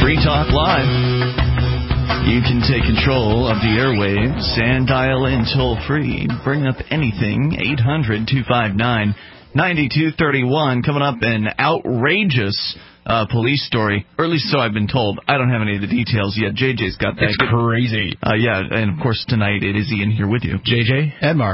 Free Talk Live. You can take control of the airwaves and dial in toll-free. Bring up anything, 800-259-9231. Coming up, an outrageous police story, or at least so I've been told. I don't have any of the details yet. JJ's got that. It's crazy. Yeah, and of course tonight it is Ian here with you. JJ and Mark.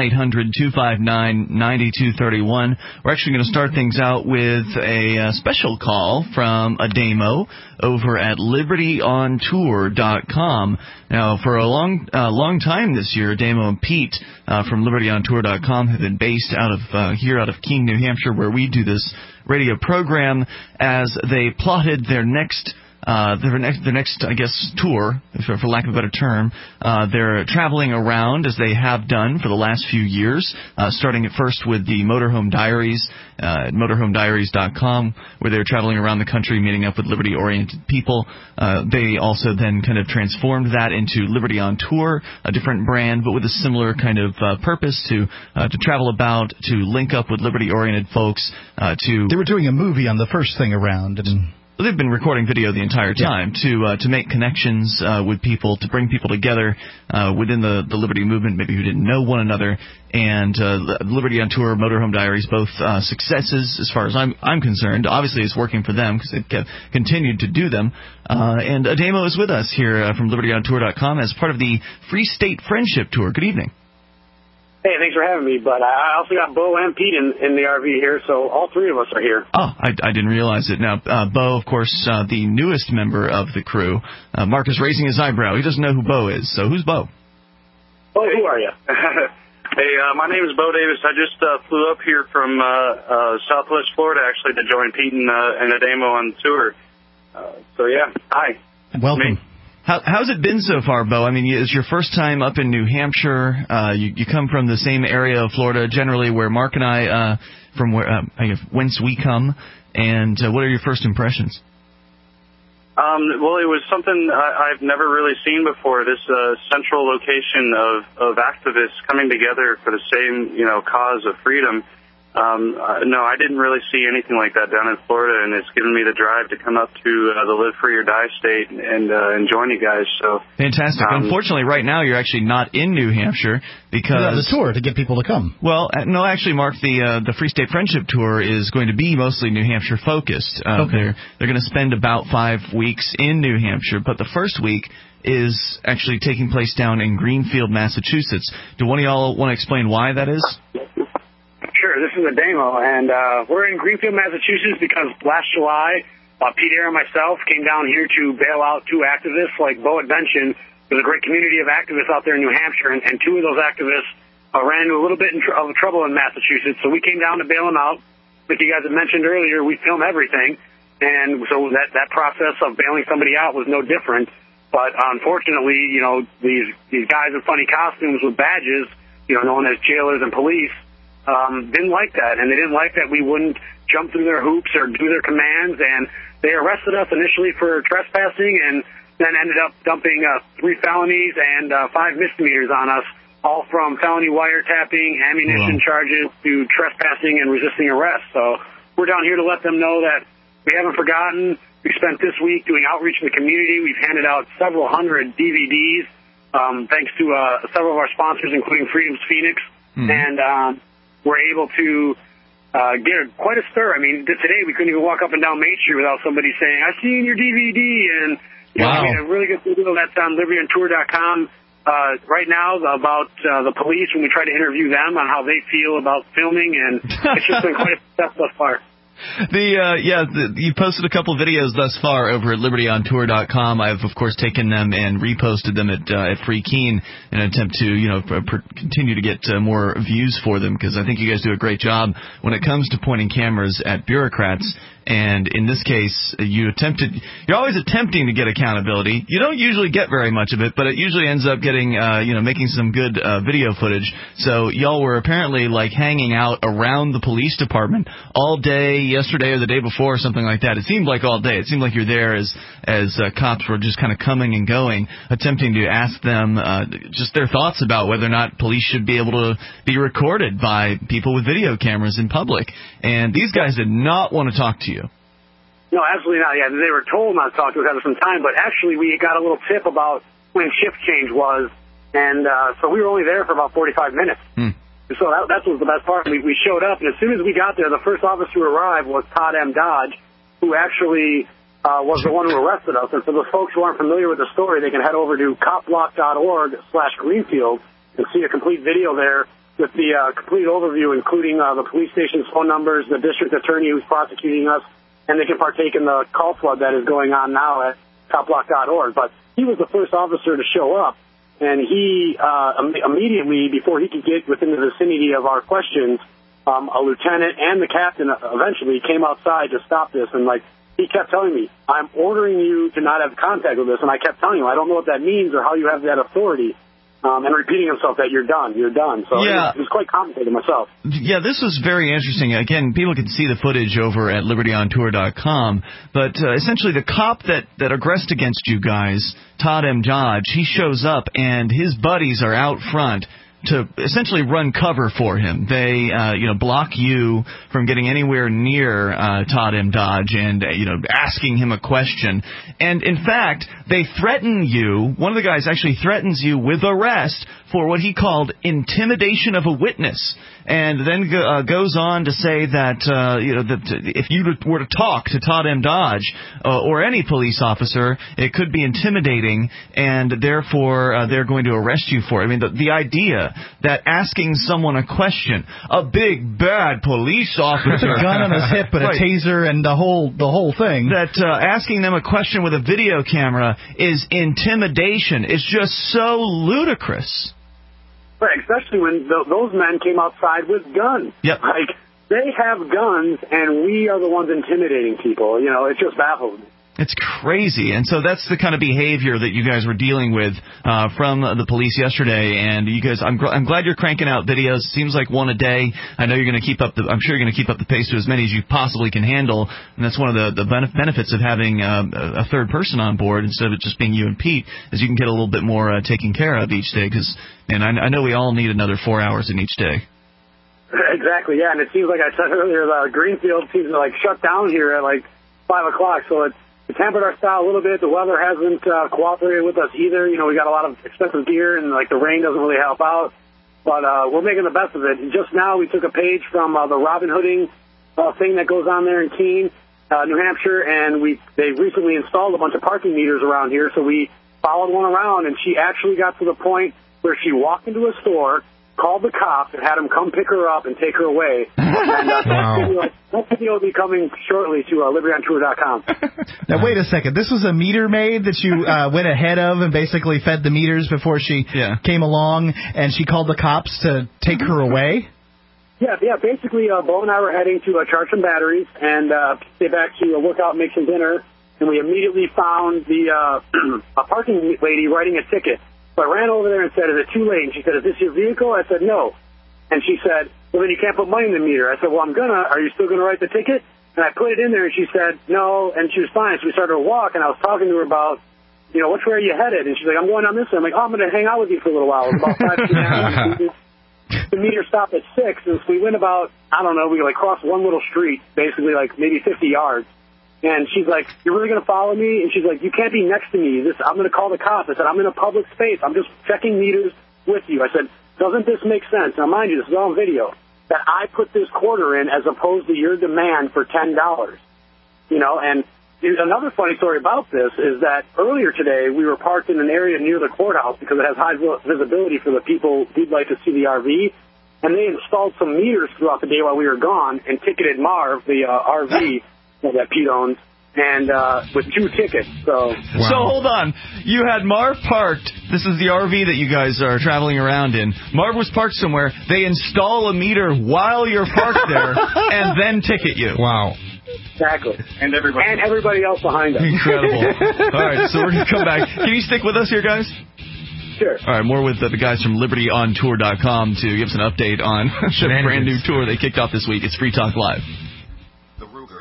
1-800-259-9231. We're actually going to start things out with a special call from Ademo over at LibertyOnTour.com. Now, for a long time this year, Ademo and Pete from LibertyOnTour.com have been based out of out of Keene, New Hampshire, where we do this radio program, as they plotted their next, I guess, tour, for lack of a better term. They're traveling around, as they have done for the last few years, starting at first with the Motorhome Diaries at motorhomediaries.com, where they're traveling around the country meeting up with liberty-oriented people. They also then kind of transformed that into Liberty on Tour, a different brand, but with a similar kind of purpose to travel about, to link up with liberty-oriented folks. They were doing a movie on the first thing around, and they've been recording video the entire time to make connections with people, to bring people together within the Liberty movement, maybe who didn't know one another. And Liberty on Tour, Motorhome Diaries, both successes as far as I'm concerned. Obviously, it's working for them because they've continued to do them. And Ademo is with us here from LibertyOnTour.com as part of the Free State Friendship Tour. Good evening. Hey, thanks for having me, but I also got Bo and Pete in the RV here, so all three of us are here. Oh, I didn't realize it. Now, Bo, of course, the newest member of the crew. Mark is raising his eyebrow. He doesn't know who Bo is, so who's Bo? Oh, who are you? Hey, my name is Bo Davis. I just flew up here from Southwest Florida, actually, to join Pete and Ademo on the tour. So, yeah, hi. Welcome. Me. How's it been so far, Bo? I mean, it's your first time up in New Hampshire. You come from the same area of Florida, generally where Mark and I, from whence we come. And what are your first impressions? Well, it was something I've never really seen before. This central location of activists coming together for the same, cause of freedom. No, I didn't really see anything like that down in Florida, and it's given me the drive to come up to the Live Free or Die state and join you guys. So fantastic. Unfortunately, right now you're actually not in New Hampshire because the tour to get people to come. Well, no, actually, Mark, the Free State Friendship Tour is going to be mostly New Hampshire focused. Okay. They're going to spend about 5 weeks in New Hampshire, but the first week is actually taking place down in Greenfield, Massachusetts. Do one of y'all want to explain why that is? Sure, this is Ademo, and we're in Greenfield, Massachusetts because last July, Pete Air and myself came down here to bail out two activists. Like Bo had mentioned, there's a great community of activists out there in New Hampshire, and two of those activists ran into a little bit of trouble in Massachusetts, so we came down to bail them out. Like you guys had mentioned earlier, we film everything, and so that process of bailing somebody out was no different. But unfortunately, these guys in funny costumes with badges, known as jailers and police, didn't like that, and they didn't like that we wouldn't jump through their hoops or do their commands, and they arrested us initially for trespassing and then ended up dumping 3 felonies and 5 misdemeanors on us, all from felony wiretapping, ammunition charges to trespassing and resisting arrest. So we're down here to let them know that we haven't forgotten. We spent this week doing outreach in the community. We've handed out several hundred DVDs, thanks to several of our sponsors, including Freedom's Phoenix, and we're able to get quite a stir. I mean, today we couldn't even walk up and down Main Street without somebody saying, "I've seen your DVD," and we had a really good video that's on LibertyOnTour.com right now about the police when we try to interview them on how they feel about filming, and it's just been quite a success thus far. You posted a couple videos thus far over at LibertyOnTour.com. I've, of course, taken them and reposted them at Free Keene in an attempt to, continue to get more views for them, because I think you guys do a great job when it comes to pointing cameras at bureaucrats. And in this case, you're always attempting to get accountability. You don't usually get very much of it, but it usually ends up getting, making some good video footage. So y'all were apparently like hanging out around the police department all day yesterday or the day before or something like that. It seemed like all day. It seemed like you're there as cops were just kind of coming and going, attempting to ask them just their thoughts about whether or not police should be able to be recorded by people with video cameras in public. And these guys did not want to talk to you. No, absolutely not. Yeah, they were told not to talk to us after some time, but actually we got a little tip about when shift change was, and so we were only there for about 45 minutes. So that was the best part. We showed up, and as soon as we got there, the first officer who arrived was Todd M. Dodge, who actually was the one who arrested us. And for the folks who aren't familiar with the story, they can head over to copblock.org/Greenfield and see a complete video there with the complete overview, including the police station's phone numbers, the district attorney who's prosecuting us, and they can partake in the call flood that is going on now at copblock.org. But he was the first officer to show up, and he immediately, before he could get within the vicinity of our questions, a lieutenant and the captain eventually came outside to stop this, and he kept telling me, I'm ordering you to not have contact with this, and I kept telling him, I don't know what that means or how you have that authority. And repeating himself that you're done. So yeah. It was quite complicated myself. Yeah, this was very interesting. Again, people can see the footage over at libertyontour.com, but essentially the cop that aggressed against you guys, Todd M. Dodge, he shows up and his buddies are out front to essentially run cover for him. They, block you from getting anywhere near Todd M. Dodge and, asking him a question. And, in fact, they threaten you. One of the guys actually threatens you with arrest for what he called intimidation of a witness. And then goes on to say that, that if you were to talk to Todd M. Dodge or any police officer, it could be intimidating, and therefore they're going to arrest you for it. I mean, the idea that asking someone a question, a big, bad police officer, a gun on his hip and a taser and the whole thing, that asking them a question with a video camera is intimidation. It's just so ludicrous. Right, especially when those men came outside with guns. Yep. They have guns, and we are the ones intimidating people. It just baffles me. It's crazy. And so that's the kind of behavior that you guys were dealing with from the police yesterday. And you guys, I'm glad you're cranking out videos. It seems like one a day. I know you're going to keep up I'm sure you're going to keep up the pace to as many as you possibly can handle. And that's one of the benefits of having a third person on board instead of it just being you and Pete, is you can get a little bit more taken care of each day. And I know we all need another 4 hours in each day. Exactly, yeah. And it seems like I said earlier, Greenfield seems to shut down here at 5 o'clock. So it tempered our style a little bit. The weather hasn't cooperated with us either. We got a lot of expensive gear, and the rain doesn't really help out. But we're making the best of it. And just now we took a page from the Robin Hooding thing that goes on there in Keene, New Hampshire, and they recently installed a bunch of parking meters around here. So we followed one around, and she actually got to the point where she walked into a store, called the cops, and had them come pick her up and take her away. And that video will be coming shortly to libertyontour.com. Now, wait a second. This was a meter maid that you went ahead of and basically fed the meters before she came along, and she called the cops to take her away? Yeah. Basically, Bo and I were heading to charge some batteries and get back to work out and make some dinner, and we immediately found a parking lady writing a ticket. So I ran over there and said, is it too late? And she said, is this your vehicle? I said, no. And she said, well, then you can't put money in the meter. I said, well, I'm gonna. Are you still going to write the ticket? And I put it in there, and she said, no. And she was fine. So we started to walk, and I was talking to her about, which way are you headed? And she's like, I'm going down this way. I'm like, I'm going to hang out with you for a little while. It was about 5 p.m. The meter stopped at 6, and so we went about, we crossed one little street, basically maybe 50 yards. And she's like, you're really going to follow me? And she's like, you can't be next to me. I'm going to call the cops. I said, I'm in a public space. I'm just checking meters with you. I said, doesn't this make sense? Now, mind you, this is all on video, that I put this quarter in as opposed to your demand for $10. And another funny story about this is that earlier today we were parked in an area near the courthouse because it has high visibility for the people who'd like to see the RV. And they installed some meters throughout the day while we were gone and ticketed Marv, the RV, that Pete owns, and with 2 tickets. So hold on. You had Marv parked. This is the RV that you guys are traveling around in. Marv was parked somewhere. They install a meter while you're parked there and then ticket you. Wow. Exactly. And everybody else behind us. Incredible. All right, so we're going to come back. Can you stick with us here, guys? Sure. All right, more with the guys from libertyontour.com to give us an update on the brand new tour they kicked off this week. It's Free Talk Live.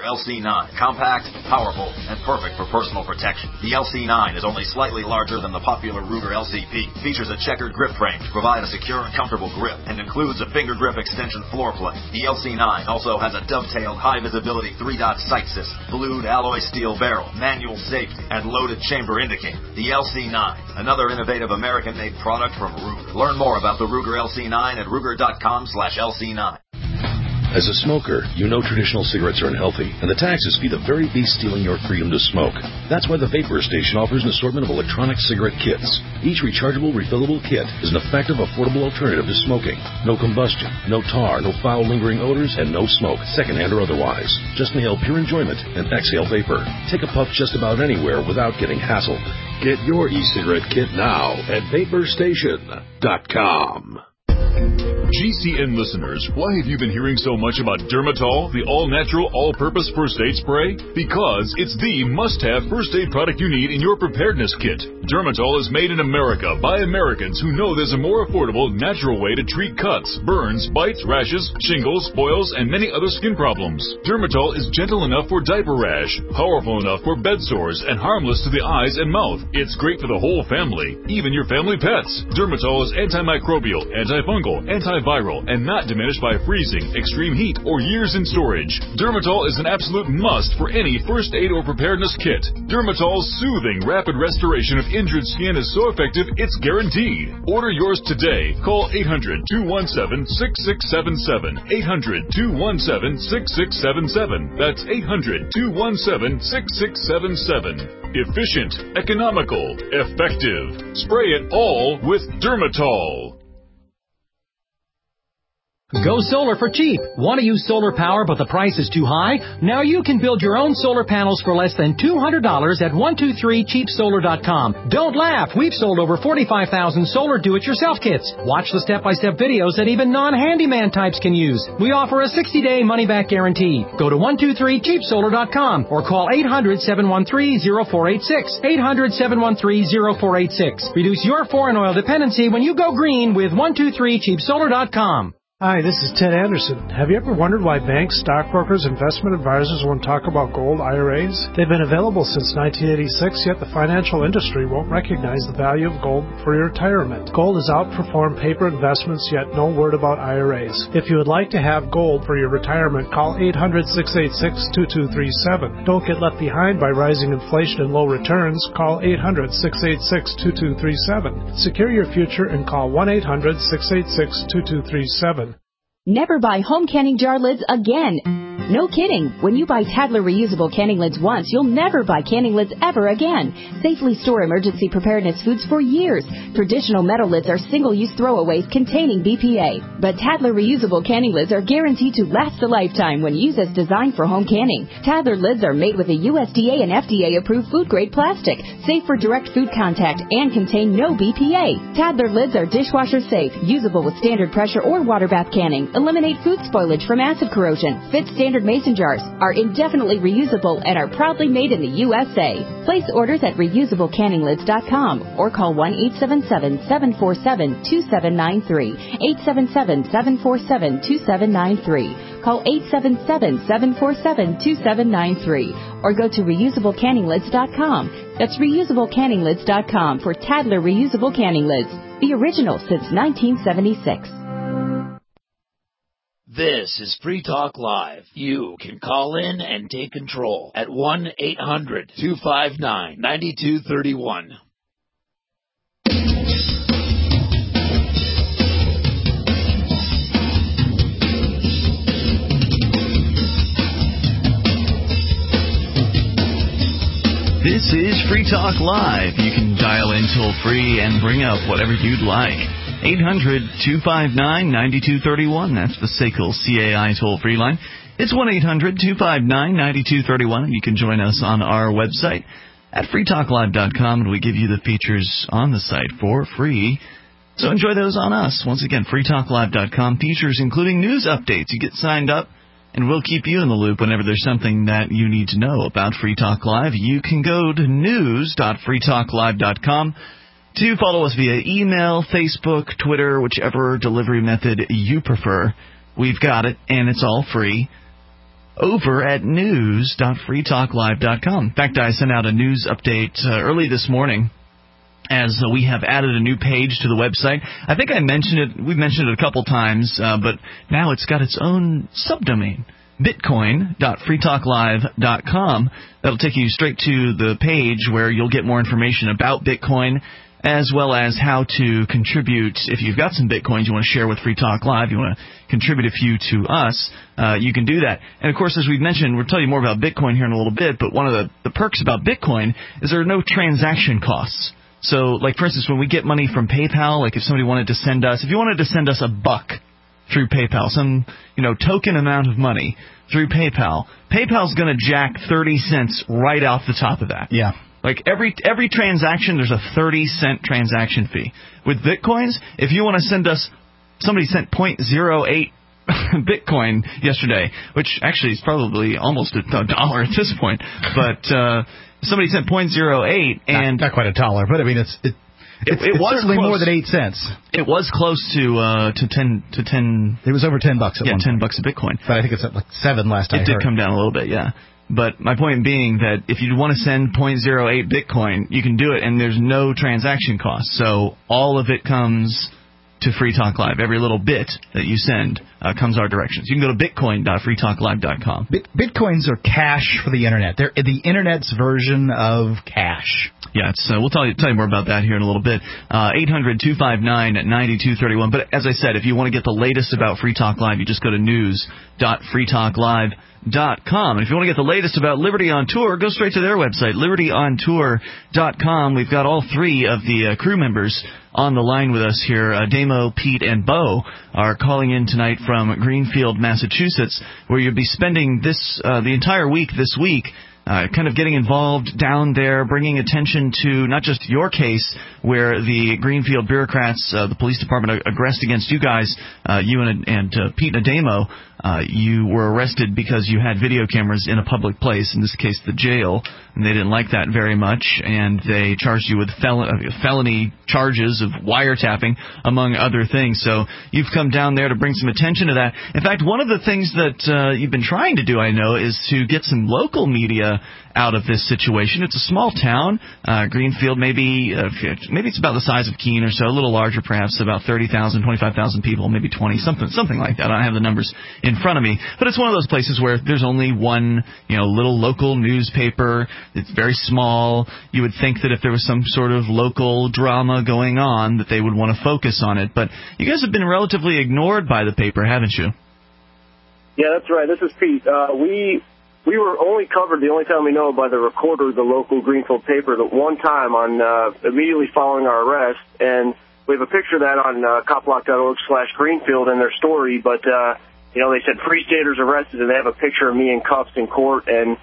LC9. Compact, powerful, and perfect for personal protection. The LC9 is only slightly larger than the popular Ruger LCP. Features a checkered grip frame to provide a secure and comfortable grip, and includes a finger grip extension floor plate. The LC9 also has a dovetailed high-visibility 3-dot sight system, blued alloy steel barrel, manual safety, and loaded chamber indicator. The LC9, another innovative American-made product from Ruger. Learn more about the Ruger LC9 at Ruger.com/LC9. As a smoker, you know traditional cigarettes are unhealthy, and the taxes feed the very beast stealing your freedom to smoke. That's why the Vapor Station offers an assortment of electronic cigarette kits. Each rechargeable, refillable kit is an effective, affordable alternative to smoking. No combustion, no tar, no foul lingering odors, and no smoke, secondhand or otherwise. Just inhale pure enjoyment and exhale vapor. Take a puff just about anywhere without getting hassled. Get your e-cigarette kit now at VaporStation.com. GCN listeners, why have you been hearing so much about Dermatol, the all-natural, all-purpose first aid spray? Because it's the must-have first aid product you need in your preparedness kit. Dermatol is made in America by Americans who know there's a more affordable, natural way to treat cuts, burns, bites, rashes, shingles, boils, and many other skin problems. Dermatol is gentle enough for diaper rash, powerful enough for bed sores, and harmless to the eyes and mouth. It's great for the whole family, even your family pets. Dermatol is antimicrobial, antifungal, antiviral, and not diminished by freezing, extreme heat, or years in storage. Dermatol is an absolute must for any first aid or preparedness kit. Dermatol's soothing, rapid restoration of injured skin is so effective, it's guaranteed. Order yours today. Call 800-217-6677. 800-217-6677. That's 800-217-6677. Efficient, economical, effective. Spray it all with Dermatol. Go solar for cheap. Want to use solar power but the price is too high? Now you can build your own solar panels for less than $200 at 123cheapsolar.com. Don't laugh. We've sold over 45,000 solar do-it-yourself kits. Watch the step-by-step videos that even non-handyman types can use. We offer a 60-day money-back guarantee. Go to 123cheapsolar.com or call 800-713-0486. 800-713-0486. Reduce your foreign oil dependency when you go green with 123cheapsolar.com. Hi, this is Ted Anderson. Have you ever wondered why banks, stockbrokers, investment advisors won't talk about gold IRAs? They've been available since 1986, yet the financial industry won't recognize the value of gold for your retirement. Gold has outperformed paper investments, yet no word about IRAs. If you would like to have gold for your retirement, call 800-686-2237. Don't get left behind by rising inflation and low returns. Call 800-686-2237. Secure your future and call 1-800-686-2237. Never buy home canning jar lids again. No kidding. When you buy Tadler reusable canning lids once, you'll never buy canning lids ever again. Safely store emergency preparedness foods for years. Traditional metal lids are single-use throwaways containing BPA. But Tadler reusable canning lids are guaranteed to last a lifetime when used as designed for home canning. Tadler lids are made with a USDA and FDA-approved food-grade plastic, safe for direct food contact, and contain no BPA. Tadler lids are dishwasher safe, usable with standard pressure or water bath canning, eliminate food spoilage from acid corrosion, fit standard mason jars, are indefinitely reusable, and are proudly made in the USA. Place orders at reusablecanninglids.com or call 1-877-747-2793. 877-747-2793. Call 877-747-2793 or go to reusablecanninglids.com. That's reusablecanninglids.com for Tadler reusable canning lids, the original since 1976. This is Free Talk Live. You can call in and take control at 1-800-259-9231. This is Free Talk Live. You can dial in toll-free and bring up whatever you'd like. 800-259-9231. That's the SACL CAI toll-free line. It's 1-800-259-9231. You can join us on our website at freetalklive.com, and we give you the features on the site for free. So enjoy those on us. Once again, freetalklive.com. Features including news updates. You get signed up, and we'll keep you in the loop whenever there's something that you need to know about Free Talk Live. You can go to news.freetalklive.com. to follow us via email, Facebook, Twitter, whichever delivery method you prefer. We've got it, and it's all free. over at news.freetalklive.com. In fact, I sent out a news update early this morning, as we have added a new page to the website. I think I mentioned it. We've mentioned it a couple times, but now it's got its own subdomain, bitcoin.freetalklive.com. That'll take you straight to the page where you'll get more information about Bitcoin, as well as how to contribute. If you've got some Bitcoins you want to share with Free Talk Live, you want to contribute a few to us, you can do that. And, of course, as we've mentioned, we'll tell you more about Bitcoin here in a little bit, but one of the perks about Bitcoin is there are no transaction costs. So, like, for instance, when we get money from PayPal, like if somebody wanted to send us, if you wanted to send us $1 through PayPal, some, token amount of money through PayPal, PayPal's going to jack 30 cents right off the top of that. Yeah. Like every transaction, there's a 30-cent transaction fee. With Bitcoins, if you want to send us, somebody sent 0.08 Bitcoin yesterday, which actually is probably almost $1 at this point. But somebody sent 0.08, and not quite $1, but I mean it's was certainly close. More than 8 cents. It was close to 10. It was over $10 at one point. $10 a Bitcoin. But I think it's at like 7 last I heard. It did come down a little bit, yeah. But my point being that if you want to send 0.08 Bitcoin, you can do it, and there's no transaction cost. So all of it comes to Free Talk Live. Every little bit that you send comes our directions. You can go to bitcoin.freetalklive.com. Bitcoins are cash for the Internet. They're the Internet's version of cash. Yeah, we'll tell you more about that here in a little bit. 800-259-9231. But as I said, if you want to get the latest about Free Talk Live, you just go to news.freetalklive.com. And if you want to get the latest about Liberty on Tour, go straight to their website, libertyontour.com. We've got all three of the crew members on the line with us here. Damo, Pete, and Bo are calling in tonight from Greenfield, Massachusetts, where you'll be spending the entire week this week. Kind of getting involved down there, bringing attention to not just your case where the Greenfield bureaucrats, the police department aggressed against you guys, you and Pete Adamo. You were arrested because you had video cameras in a public place, in this case the jail, and they didn't like that very much, and they charged you with felony charges of wiretapping, among other things. So you've come down there to bring some attention to that. In fact, one of the things that you've been trying to do, I know, is to get some local media out of this situation. It's a small town. Greenfield, maybe it's about the size of Keene or so, a little larger perhaps, about 30,000, 25,000 people, maybe 20, something like that. I don't have the numbers in front of me. But it's one of those places where there's only one, little local newspaper. It's very small. You would think that if there was some sort of local drama going on that they would want to focus on it. But you guys have been relatively ignored by the paper, haven't you? Yeah, that's right. This is Pete. We were only covered the only time we know by the Recorder, the local Greenfield paper, the one time on immediately following our arrest, and we have a picture of that on copblock.org/Greenfield in their story. But they said Free Staters arrested, and they have a picture of me in cuffs in court, and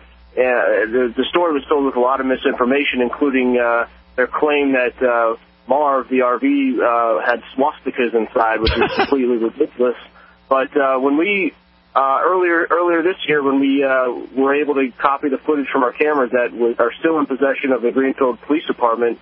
the story was filled with a lot of misinformation, including their claim that Marv, the RV, had swastikas inside, which is completely ridiculous. But when we earlier this year, when we were able to copy the footage from our cameras that are still in possession of the Greenfield Police Department,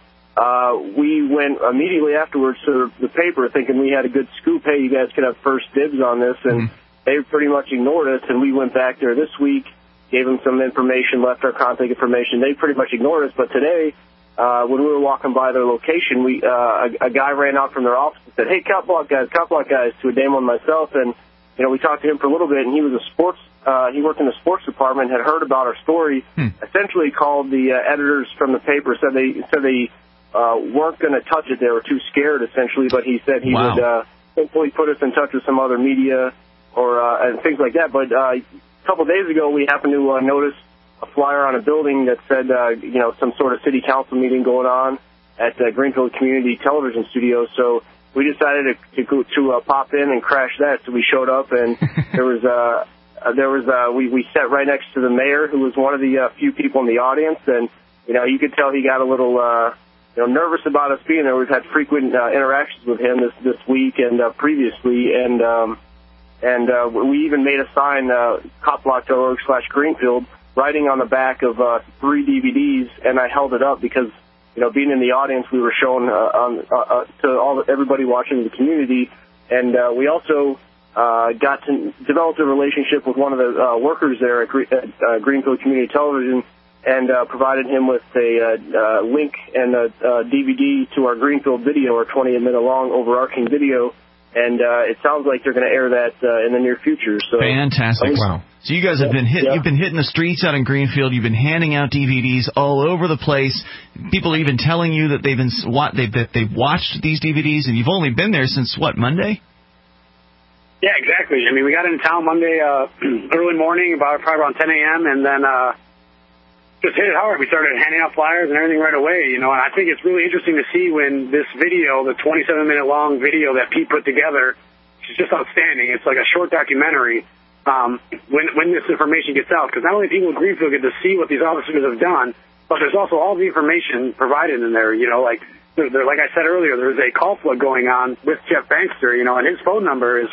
we went immediately afterwards to the paper thinking we had a good scoop. Hey, you guys could have first dibs on this, and they pretty much ignored us. And we went back there this week, gave them some information, left our contact information. They pretty much ignored us. But today, when we were walking by their location, a guy ran out from their office and said, "Hey, Cop Block guys," to Adamo and myself, and we talked to him for a little bit, and he was he worked in the sports department, had heard about our story, essentially called the editors from the paper, said they weren't going to touch it. They were too scared, essentially, but he said he would hopefully put us in touch with some other media and things like that. But a couple of days ago, we happened to notice a flyer on a building that said, some sort of city council meeting going on at Greenfield Community Television Studios. So we decided to pop in and crash that. So we showed up, and we sat right next to the mayor, who was one of the few people in the audience, and you could tell he got a little nervous about us being there. We've had frequent interactions with him this week and previously, and we even made a sign, copblock.org/Greenfield, writing on the back of 3 DVDs, and I held it up because being in the audience, we were shown to everybody watching the community, and we also developed a relationship with one of the workers there at Greenfield Community Television, and provided him with a link and a DVD to our Greenfield video, our 28-minute long overarching video. And it sounds like they're going to air that in the near future. So fantastic! Wow. So you guys have been You've been hitting the streets out in Greenfield. You've been handing out DVDs all over the place. People even telling you that they've watched these DVDs, and you've only been there since what, Monday? Yeah, exactly. I mean, we got into town Monday early morning, probably around 10 a.m., and then just hit it hard. We started handing out flyers and everything right away, and I think it's really interesting to see when this video, the 27-minute long video that Pete put together, which is just outstanding. It's like a short documentary. When this information gets out, because not only people in Greenfield get to see what these officers have done, but there's also all the information provided in there. Like I said earlier, there's a call flood going on with Jeff Bankster, and his phone number is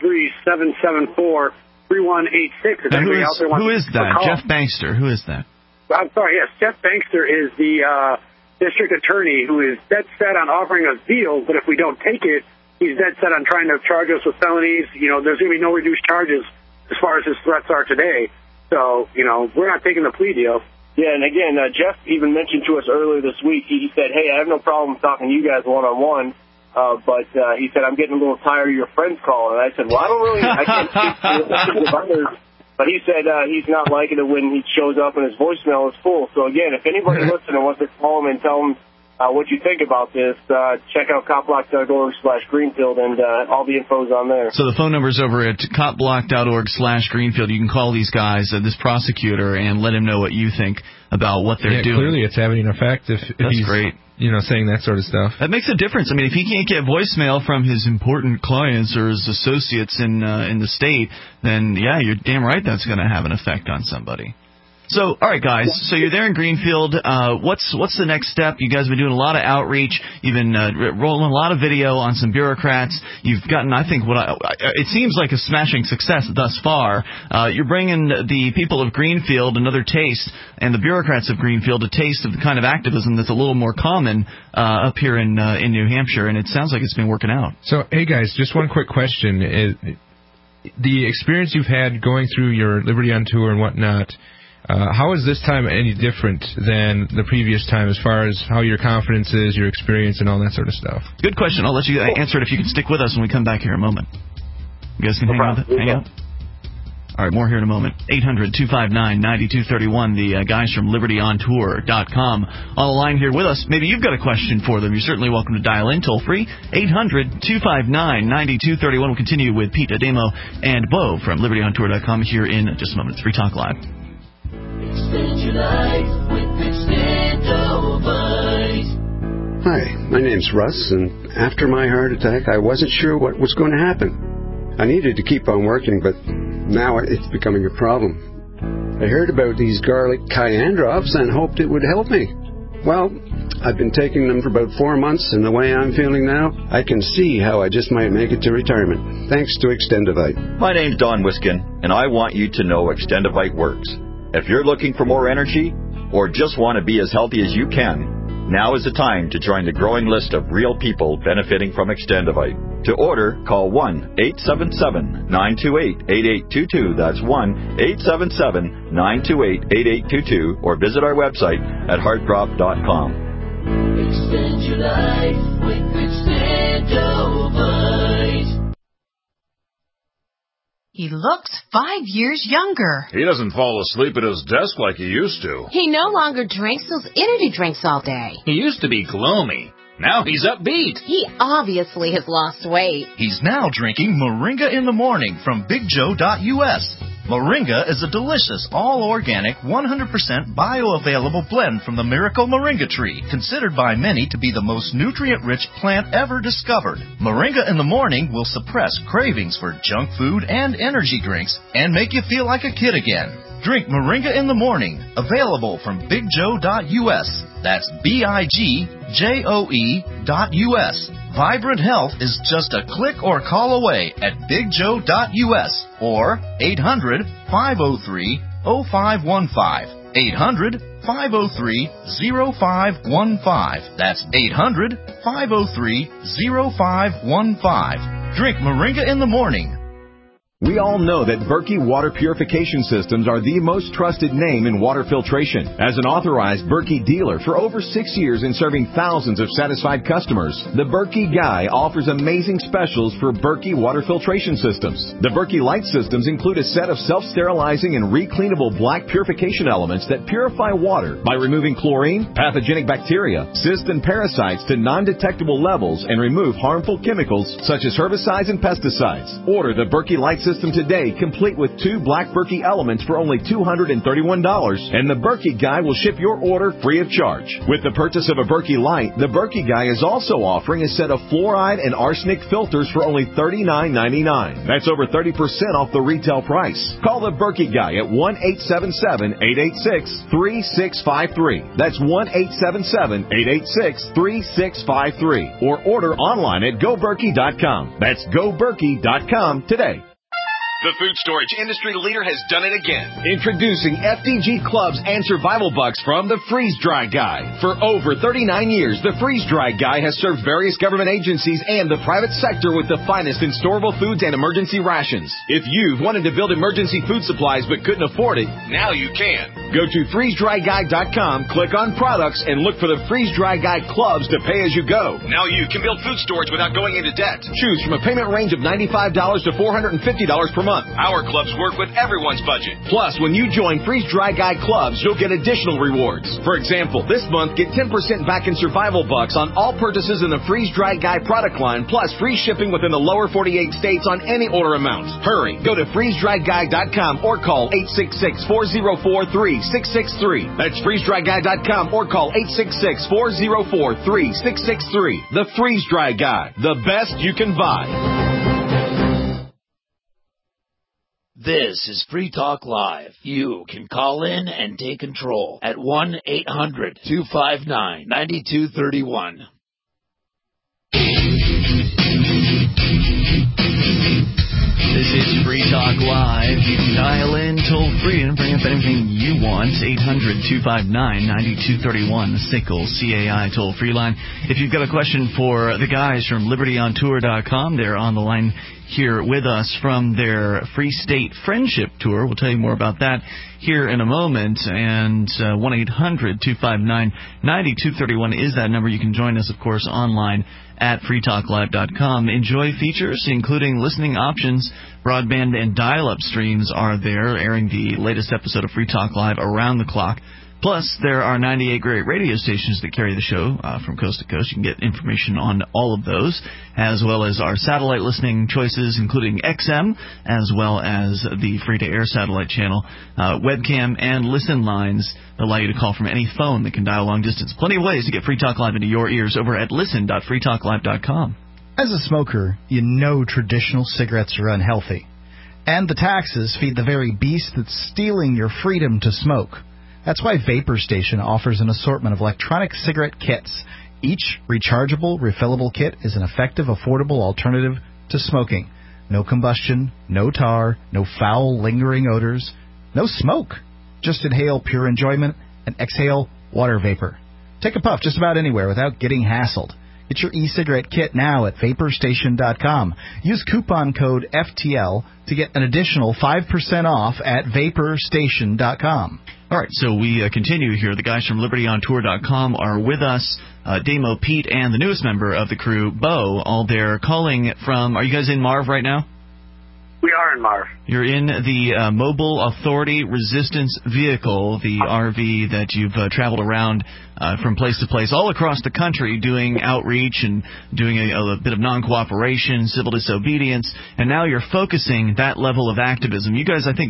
413-774-3186. Who is that? Jeff Bankster. Who is that? I'm sorry, yes. Jeff Bankster is the district attorney who is dead set on offering us deals, but if we don't take it, he's dead set on trying to charge us with felonies. There's going to be no reduced charges as far as his threats are today. So, we're not taking the plea deal. Yeah, and again, Jeff even mentioned to us earlier this week, he said, hey, I have no problem talking to you guys one-on-one, but he said, I'm getting a little tired of your friends calling. And I said, well, I can't speak to others. But he said he's not liking it when he shows up and his voicemail is full. So, again, if anybody listening wants to call him and tell him what you think about this, check out copblock.org/Greenfield, and all the info's on there. So the phone number's over at copblock.org/Greenfield. You can call these guys, this prosecutor, and let him know what you think about what they're doing. Clearly it's having an effect if he's great. Saying that sort of stuff. That makes a difference. I mean, if he can't get voicemail from his important clients or his associates in the state, then, yeah, you're damn right that's going to have an effect on somebody. So, all right, guys. So you're there in Greenfield. What's the next step? You guys have been doing a lot of outreach. You've been rolling a lot of video on some bureaucrats. You've gotten, I think, it seems like a smashing success thus far. You're bringing the people of Greenfield another taste, and the bureaucrats of Greenfield a taste of the kind of activism that's a little more common up here in New Hampshire, and it sounds like it's been working out. So, hey, guys, just one quick question. The experience you've had going through your Liberty on Tour and whatnot, how is this time any different than the previous time as far as how your confidence is, your experience, and all that sort of stuff? Good question. I'll let you answer it if you can stick with us when we come back here in a moment. You guys can hang out? All right, more here in a moment. 800-259-9231, the guys from LibertyOnTour.com on the line here with us. Maybe you've got a question for them. You're certainly welcome to dial in toll-free, 800-259-9231. We'll continue with Pete Ademo and Bo from LibertyOnTour.com here in just a moment. It's Free Talk Live. Extend your life with Extendovite. Hi, my name's Russ, and after my heart attack, I wasn't sure what was going to happen. I needed to keep on working, but now it's becoming a problem. I heard about these garlic cayenne drops and hoped it would help me. Well, I've been taking them for about 4 months, and the way I'm feeling now, I can see how I just might make it to retirement, thanks to Extendovite. My name's Don Wiskin, and I want you to know Extendovite works. If you're looking for more energy or just want to be as healthy as you can, now is the time to join the growing list of real people benefiting from Extendovite. To order, call 1-877-928-8822. That's 1-877-928-8822. Or visit our website at heartdrop.com. Extend your life with Extendovite. He looks 5 years younger. He doesn't fall asleep at his desk like he used to. He no longer drinks those energy drinks all day. He used to be gloomy. Now he's upbeat. He obviously has lost weight. He's now drinking Moringa in the morning from BigJoe.us. Moringa is a delicious, all-organic, 100% bioavailable blend from the miracle moringa tree, considered by many to be the most nutrient-rich plant ever discovered. Moringa in the morning will suppress cravings for junk food and energy drinks and make you feel like a kid again. Drink Moringa in the morning, available from BigJoe.us. That's BIGJOE.us. Vibrant Health is just a click or call away at BigJoe.us or 800-503-0515. 800-503-0515. That's 800-503-0515. Drink Moringa in the morning. We all know that Berkey Water Purification Systems are the most trusted name in water filtration. As an authorized Berkey dealer for over 6 years and serving thousands of satisfied customers, the Berkey Guy offers amazing specials for Berkey Water Filtration Systems. The Berkey Light Systems include a set of self-sterilizing and recleanable black purification elements that purify water by removing chlorine, pathogenic bacteria, cysts, and parasites to non-detectable levels and remove harmful chemicals such as herbicides and pesticides. Order the Berkey Light System today, complete with 2 black Berkey elements for only $231, and the Berkey Guy will ship your order free of charge. With the purchase of a Berkey Light, the Berkey Guy is also offering a set of fluoride and arsenic filters for only $39.99. That's over 30% off the retail price. Call the Berkey Guy at 1-877-886-3653. That's 1-877-886-3653. Or order online at GoBerkey.com. That's GoBerkey.com today. The food storage industry leader has done it again. Introducing FDG Clubs and Survival Bucks from the Freeze Dry Guy. For over 39 years, the Freeze Dry Guy has served various government agencies and the private sector with the finest in storable foods and emergency rations. If you've wanted to build emergency food supplies but couldn't afford it, now you can. Go to freezedryguy.com, click on products, and look for the Freeze Dry Guy Clubs to pay as you go. Now you can build food storage without going into debt. Choose from a payment range of $95 to $450 per month. Our clubs work with everyone's budget. Plus, when you join Freeze Dry Guy Clubs, you'll get additional rewards. For example, this month, get 10% back in Survival Bucks on all purchases in the Freeze Dry Guy product line, plus free shipping within the lower 48 states on any order amount. Hurry, go to freezedryguy.com or call 866-404-3663. That's freezedryguy.com or call 866-404-3663. The Freeze Dry Guy, the best you can buy. This is Free Talk Live. You can call in and take control at 1-800-259-9231. This is Free Talk Live. You can dial in toll-free and bring up anything you want. 800-259-9231, the SICKLE CAI toll-free line. If you've got a question for the guys from LibertyOnTour.com, they're on the line here with us from their Free State Friendship Tour. We'll tell you more about that here in a moment. And 1-800-259-9231 is that number. You can join us, of course, online at freetalklive.com. Enjoy features, including listening options. Broadband and dial-up streams are there, airing the latest episode of Free Talk Live around the clock. Plus, there are 98 great radio stations that carry the show from coast to coast. You can get information on all of those, as well as our satellite listening choices, including XM, as well as the free-to-air satellite channel. Webcam and listen lines allow you to call from any phone that can dial long distance. Plenty of ways to get Free Talk Live into your ears over at listen.freetalklive.com. As a smoker, you know traditional cigarettes are unhealthy. And the taxes feed the very beast that's stealing your freedom to smoke. That's why Vapor Station offers an assortment of electronic cigarette kits. Each rechargeable, refillable kit is an effective, affordable alternative to smoking. No combustion, no tar, no foul, lingering odors, no smoke. Just inhale pure enjoyment and exhale water vapor. Take a puff just about anywhere without getting hassled. Get your e-cigarette kit now at VaporStation.com. Use coupon code FTL to get an additional 5% off at VaporStation.com. All right, so we continue here. The guys from LibertyOnTour.com are with us. Damo, Pete, and the newest member of the crew, Bo, all there calling from... Are you guys in Marv right now? We are in Marv. You're in the Mobile Authority Resistance Vehicle, the RV that you've traveled around from place to place all across the country doing outreach and doing a bit of non-cooperation, civil disobedience, and now you're focusing that level of activism. You guys, I think,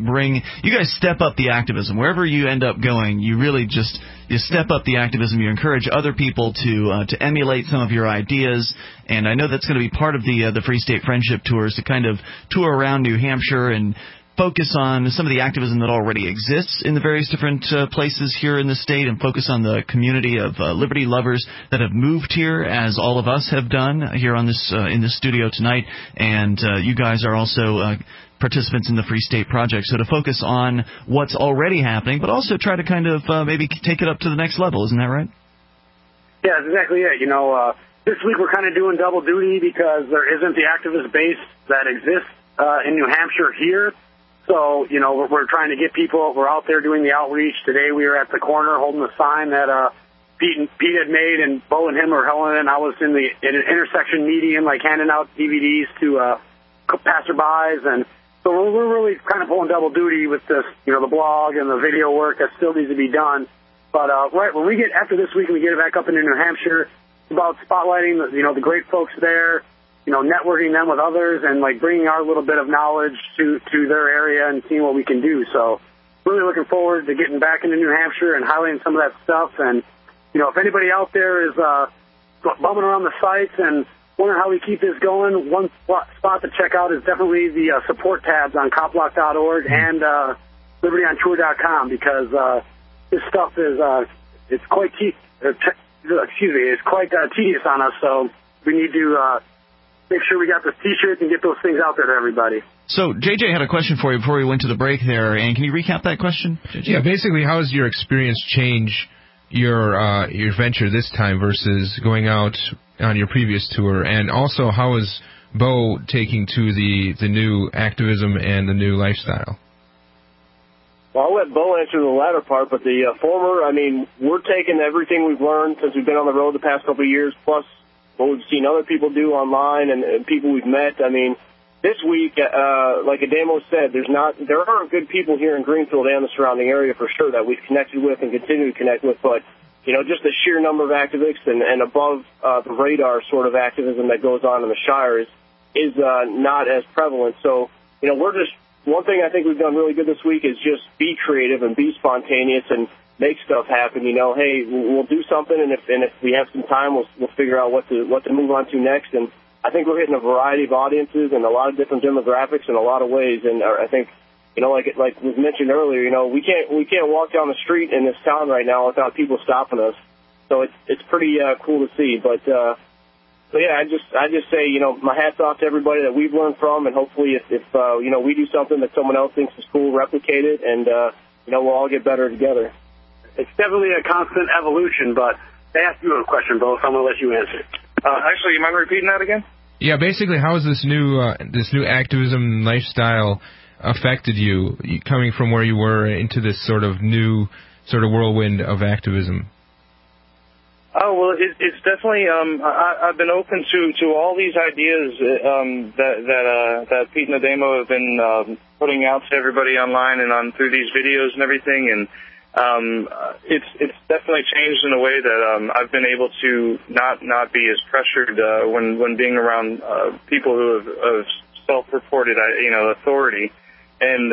step up the activism. Wherever you end up going, you really just... You step up the activism. You encourage other people to emulate some of your ideas, and I know that's going to be part of the Free State Friendship Tours, to kind of tour around New Hampshire and focus on some of the activism that already exists in the various different places here in the state, and focus on the community of liberty lovers that have moved here, as all of us have done here on this in this studio tonight. And you guys are also participants in the Free State Project, so to focus on what's already happening, but also try to kind of maybe take it up to the next level. Isn't that right? Yeah, that's exactly it. This week we're kind of doing double duty because there isn't the activist base that exists in New Hampshire here. So, you know, we're trying to get people. We're out there doing the outreach. Today we were at the corner holding a sign that Pete had made, and Bo and him were holding it, and I was in an intersection median, like handing out DVDs to passerbys. And so we're really kind of pulling double duty with this, you know, the blog and the video work that still needs to be done. But right when we get after this week and we get it back up into New Hampshire, it's about spotlighting the great folks there, you know, networking them with others, and like bringing our little bit of knowledge to their area and seeing what we can do. So really looking forward to getting back into New Hampshire and highlighting some of that stuff. And you know, if anybody out there is bumming around the sites and wondering how we keep this going, one spot to check out is definitely the support tabs on copblock.org and libertyontour.com, because this stuff is it's quite it's quite tedious on us. So we need to make sure we got the T-shirts and get those things out there to everybody. So JJ had a question for you before we went to the break there, and can you recap that question, JJ? Yeah, basically, how has your experience changed your venture this time versus going out on your previous tour? And also, how is Bo taking to the new activism and the new lifestyle? Well, I'll let Bo answer the latter part, but the former, I mean, we're taking everything we've learned since we've been on the road the past couple of years, plus what we've seen other people do online and people we've met. I mean, this week, like Ademo said, there aren't good people here in Greenfield and the surrounding area for sure that we've connected with and continue to connect with, but you know, just the sheer number of activists and above the radar sort of activism that goes on in the Shire is not as prevalent. So, you know, one thing I think we've done really good this week is just be creative and be spontaneous and make stuff happen. You know, hey, we'll do something, and if we have some time, we'll figure out what to move on to next. And I think we're hitting a variety of audiences and a lot of different demographics in a lot of ways. And I think, you know, like was mentioned earlier, you know, we can't walk down the street in this town right now without people stopping us. So it's pretty cool to see. But yeah, I just say, you know, my hat's off to everybody that we've learned from, and hopefully if you know, we do something that someone else thinks is cool, replicate it, and you know, we'll all get better together. It's definitely a constant evolution, but they asked you a question, Bo, so I'm going to let you answer. Actually, you mind repeating that again? Yeah, basically, how has this new activism lifestyle affected you, coming from where you were into this sort of new whirlwind of activism? Oh, well, it's definitely, I've been open to all these ideas that Pete and Ademo have been putting out to everybody online and through these videos and everything, and it's definitely changed in a way that I've been able to not be as pressured when being around people who have self-reported, authority, and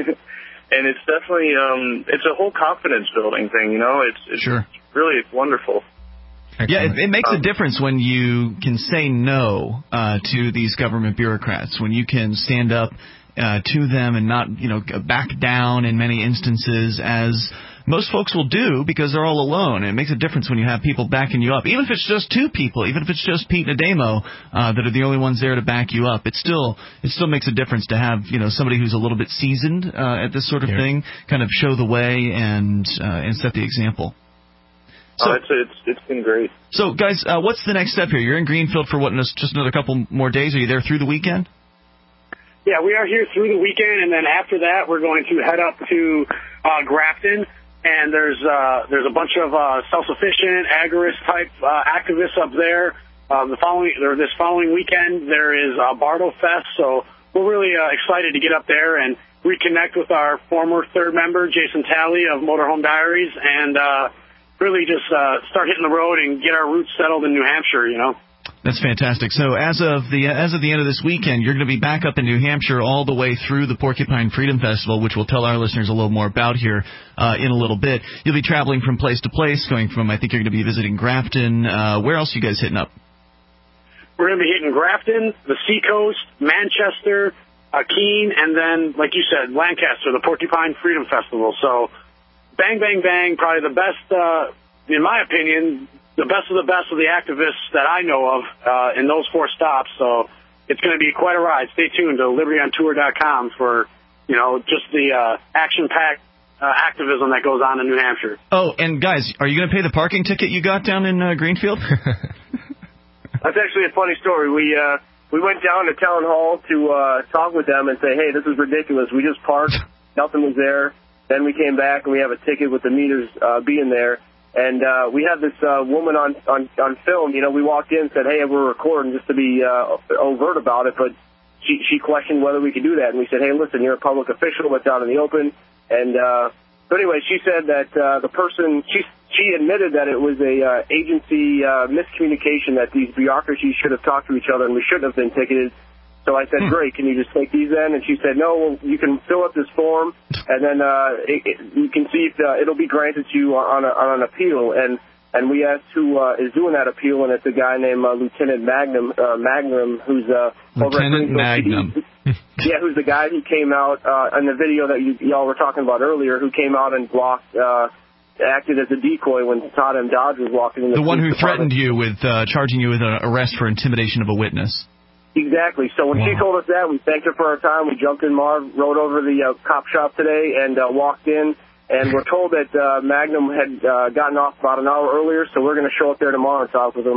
and it's definitely it's a whole confidence building thing. You know, it's sure. Really wonderful. Yeah, it makes a difference when you can say no to these government bureaucrats, when you can stand up to them and not, back down in many instances, as most folks will do because they're all alone. And it makes a difference when you have people backing you up, even if it's just two people, even if it's just Pete and Ademo that are the only ones there to back you up. It still makes a difference to have somebody who's a little bit seasoned at this sort of thing kind of show the way and set the example. So, it's been great. So, guys, what's the next step here? You're in Greenfield for just another couple more days. Are you there through the weekend? Yeah, we are here through the weekend, and then after that, we're going to head up to Grafton, and there's a bunch of self-sufficient, agorist type activists up there. This following weekend, there is Bardo Fest, so we're really excited to get up there and reconnect with our former third member, Jason Talley of Motorhome Diaries, and really just start hitting the road and get our roots settled in New Hampshire, That's fantastic. So as of the end of this weekend, you're going to be back up in New Hampshire all the way through the Porcupine Freedom Festival, which we'll tell our listeners a little more about here in a little bit. You'll be traveling from place to place, going from, I think you're going to be visiting Grafton. Where else are you guys hitting up? We're going to be hitting Grafton, the Seacoast, Manchester, Keene, and then, like you said, Lancaster, the Porcupine Freedom Festival. So bang, bang, bang, probably the best, in my opinion, the best of the activists that I know of in those 4 stops. So it's going to be quite a ride. Stay tuned to libertyontour.com for, just the action-packed activism that goes on in New Hampshire. Oh, and guys, are you going to pay the parking ticket you got down in Greenfield? That's actually a funny story. We we went down to town hall to talk with them and say, hey, this is ridiculous. We just parked, nothing was there. Then we came back and we have a ticket with the meters being there. And we had this woman on film. You know, we walked in and said, hey, we're recording, just to be overt about it. But she questioned whether we could do that. And we said, hey, listen, you're a public official. What's out in the open? And so anyway, she said that the person, she admitted that it was a agency miscommunication, that these bureaucracies should have talked to each other and we shouldn't have been ticketed. So I said, great, can you just take these then? And she said, no, well, you can fill up this form, and then you can see if it'll be granted to you on an appeal. And we asked who is doing that appeal, and it's a guy named Lieutenant Magnum, who's Lieutenant Magnum. Yeah, who's the guy who came out in the video that y'all were talking about earlier, who came out and blocked, acted as a decoy when Todd M. Dodge was walking in the one who threatened you with charging you with an arrest for intimidation of a witness. Exactly. So when she told us that, we thanked her for our time. We jumped in Marv, rode over to the cop shop today, and walked in. And we're told that Magnum had gotten off about an hour earlier, so we're going to show up there tomorrow and talk with him.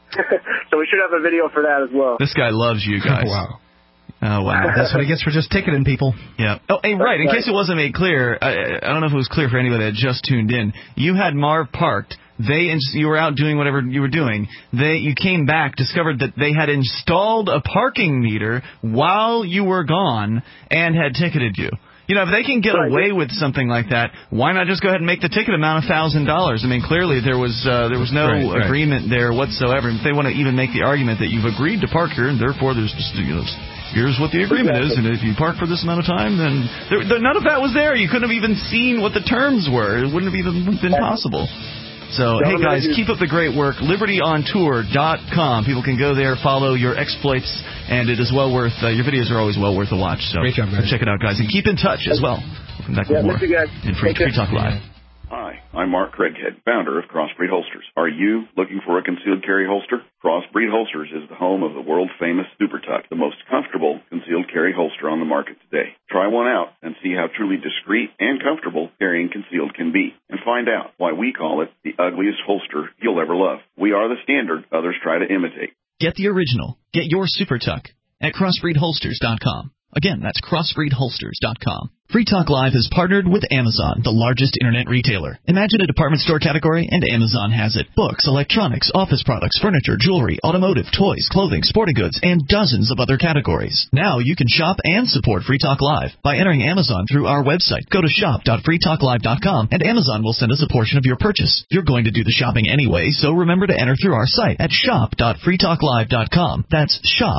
So we should have a video for that as well. This guy loves you guys. Wow. Oh, wow. That's what he gets for just ticketing people. Yeah. Oh, hey, right. In case it wasn't made clear, I don't know if it was clear for anybody that just tuned in. You had Marv parked. You were out doing whatever you were doing. You came back, discovered that they had installed a parking meter while you were gone, and had ticketed you. You know, if they can get away with something like that, why not just go ahead and make the ticket amount $1,000? I mean, clearly there was no agreement there whatsoever. If they want to even make the argument that you've agreed to park here, and therefore there's just, here's what the agreement is, and if you park for this amount of time, then none of that was there. You couldn't have even seen what the terms were. It wouldn't have even been possible. So, hey, guys, keep up the great work. LibertyOnTour.com. People can go there, follow your exploits, and it is well worth, your videos are always well worth a watch. So great job, guys. Check it out, guys, and keep in touch as well. We'll come back with more in Free Talk Live. Hi, I'm Mark Craighead, founder of Crossbreed Holsters. Are you looking for a concealed carry holster? Crossbreed Holsters is the home of the world-famous Super Tuck, the most comfortable concealed carry holster on the market today. Try one out and see how truly discreet and comfortable carrying concealed can be, and find out why we call it the ugliest holster you'll ever love. We are the standard others try to imitate. Get the original. Get your Super Tuck at CrossbreedHolsters.com. Again, that's CrossbreedHolsters.com. Free Talk Live has partnered with Amazon, the largest internet retailer. Imagine a department store category, and Amazon has it. Books, electronics, office products, furniture, jewelry, automotive, toys, clothing, sporting goods, and dozens of other categories. Now you can shop and support Free Talk Live by entering Amazon through our website. Go to shop.freetalklive.com, and Amazon will send us a portion of your purchase. You're going to do the shopping anyway, so remember to enter through our site at shop.freetalklive.com. That's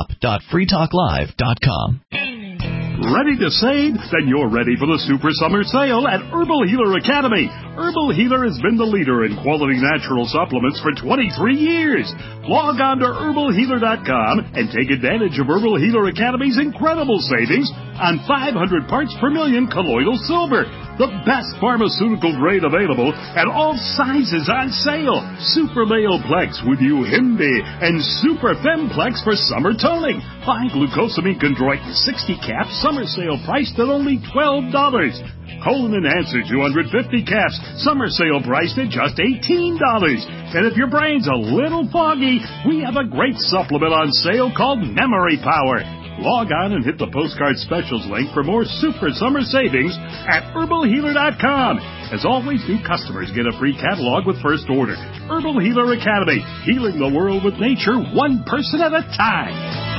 shop.freetalklive.com. Ready to save? Then you're ready for the Super Summer Sale at Herbal Healer Academy. Herbal Healer has been the leader in quality natural supplements for 23 years. Log on to herbalhealer.com and take advantage of Herbal Healer Academy's incredible savings on 500 parts per million colloidal silver, the best pharmaceutical grade available, and all sizes on sale. Super Male Plex with Uhimbi and Super Femplex for summer toning. Buy glucosamine chondroit 60 caps, summer sale priced at only $12. Colon Enhancer 250 caps, summer sale priced at just $18. And if your brain's a little foggy, we have a great supplement on sale called Memory Power. Log on and hit the postcard specials link for more super summer savings at herbalhealer.com. As always, new customers get a free catalog with first order. Herbal Healer Academy, healing the world with nature, one person at a time.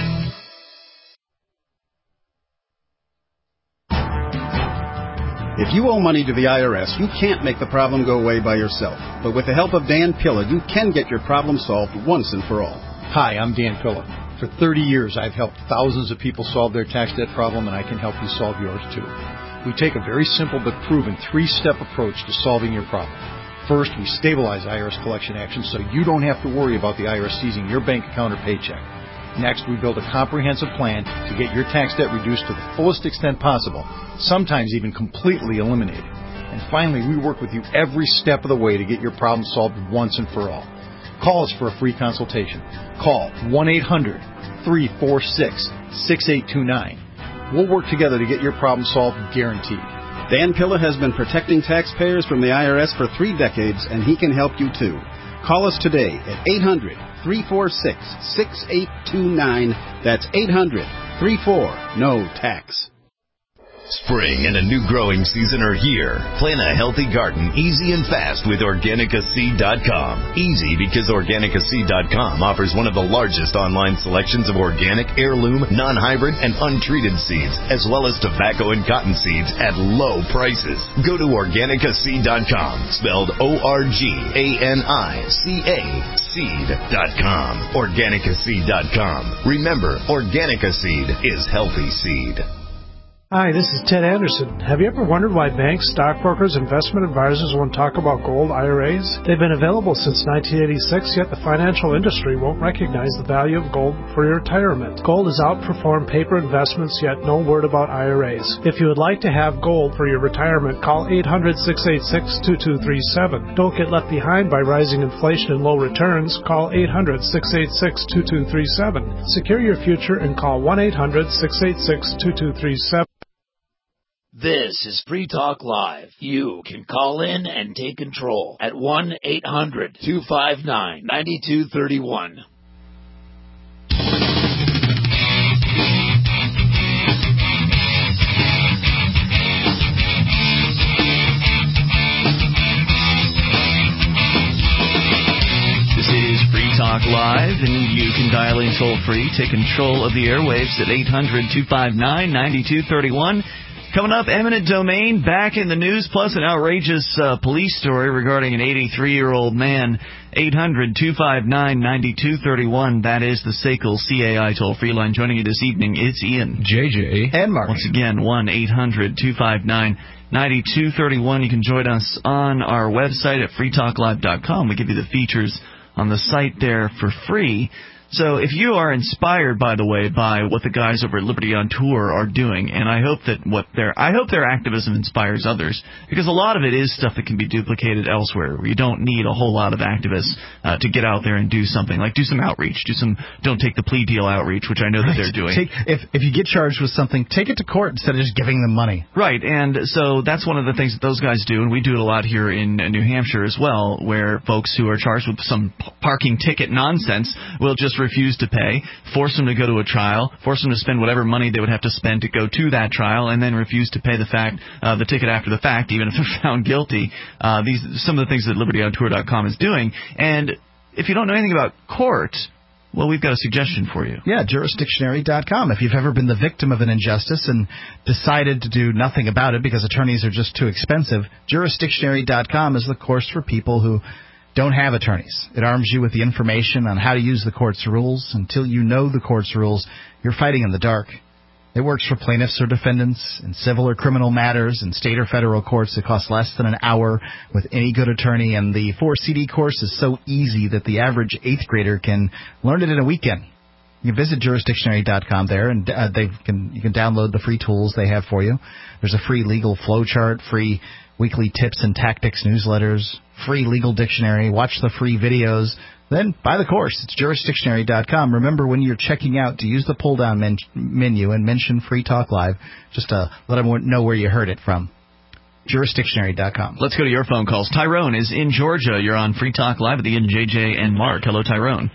If you owe money to the IRS, you can't make the problem go away by yourself. But with the help of Dan Pilla, you can get your problem solved once and for all. Hi, I'm Dan Pilla. For 30 years, I've helped thousands of people solve their tax debt problem, and I can help you solve yours too. We take a very simple but proven 3-step approach to solving your problem. First, we stabilize IRS collection actions so you don't have to worry about the IRS seizing your bank account or paycheck. Next, we build a comprehensive plan to get your tax debt reduced to the fullest extent possible, sometimes even completely eliminated. And finally, we work with you every step of the way to get your problem solved once and for all. Call us for a free consultation. Call 1-800-346-6829. We'll work together to get your problem solved, guaranteed. Dan Pilla has been protecting taxpayers from the IRS for 3 decades, and he can help you too. Call us today at 800-346-6829. That's 800-34-NO-TAX. Spring and a new growing season are here. Plan a healthy garden easy and fast with OrganicaSeed.com. Easy because OrganicaSeed.com offers one of the largest online selections of organic, heirloom, non-hybrid, and untreated seeds, as well as tobacco and cotton seeds at low prices. Go to OrganicaSeed.com, spelled ORGANICA, seed.com. OrganicaSeed.com. Remember, Organica Seed is healthy seed. Hi, this is Ted Anderson. Have you ever wondered why banks, stockbrokers, investment advisors won't talk about gold IRAs? They've been available since 1986, yet the financial industry won't recognize the value of gold for your retirement. Gold has outperformed paper investments, yet no word about IRAs. If you would like to have gold for your retirement, call 800-686-2237. Don't get left behind by rising inflation and low returns. Call 800-686-2237. Secure your future and call 1-800-686-2237. This is Free Talk Live. You can call in and take control at 1-800-259-9231. This is Free Talk Live, and you can dial in toll-free. Take control of the airwaves at 800-259-9231. Coming up, eminent domain back in the news, plus an outrageous police story regarding an 83-year-old man. 800-259-9231. That is the SACL CAI toll-free line. Joining you this evening, it's Ian, JJ, and Mark. Once again, 1-800-259-9231. You can join us on our website at freetalklive.com. We give you the features on the site there for free. So if you are inspired, by the way, by what the guys over at Liberty on Tour are doing, and I hope that their activism inspires others, because a lot of it is stuff that can be duplicated elsewhere, where you don't need a whole lot of activists to get out there and do something, like do some outreach, do some don't take the plea deal outreach, which I know that they're doing. If you get charged with something, take it to court instead of just giving them money. Right, and so that's one of the things that those guys do, and we do it a lot here in New Hampshire as well, where folks who are charged with some parking ticket nonsense will just refuse to pay, force them to go to a trial, force them to spend whatever money they would have to spend to go to that trial, and then refuse to pay the ticket after the fact, even if they're found guilty. Some of the things that LibertyOnTour.com is doing. And if you don't know anything about court, well, we've got a suggestion for you. Yeah, jurisdictionary.com. If you've ever been the victim of an injustice and decided to do nothing about it because attorneys are just too expensive, jurisdictionary.com is the course for people who don't have attorneys. It arms you with the information on how to use the court's rules. Until you know the court's rules, you're fighting in the dark. It works for plaintiffs or defendants in civil or criminal matters in state or federal courts. It costs less than an hour with any good attorney, and the 4CD course is so easy that the average 8th grader can learn it in a weekend. You can visit jurisdictionary.com there, and you can download the free tools they have for you. There's a free legal flowchart, free weekly tips and tactics newsletters, free legal dictionary. Watch the free videos. Then buy the course. It's jurisdictionary.com. Remember, when you're checking out, to use the pull-down menu and mention Free Talk Live, just to let them know where you heard it from. Jurisdictionary.com. Let's go to your phone calls. Tyrone is in Georgia. You're on Free Talk Live with Ian, JJ, and Mark. Hello, Tyrone.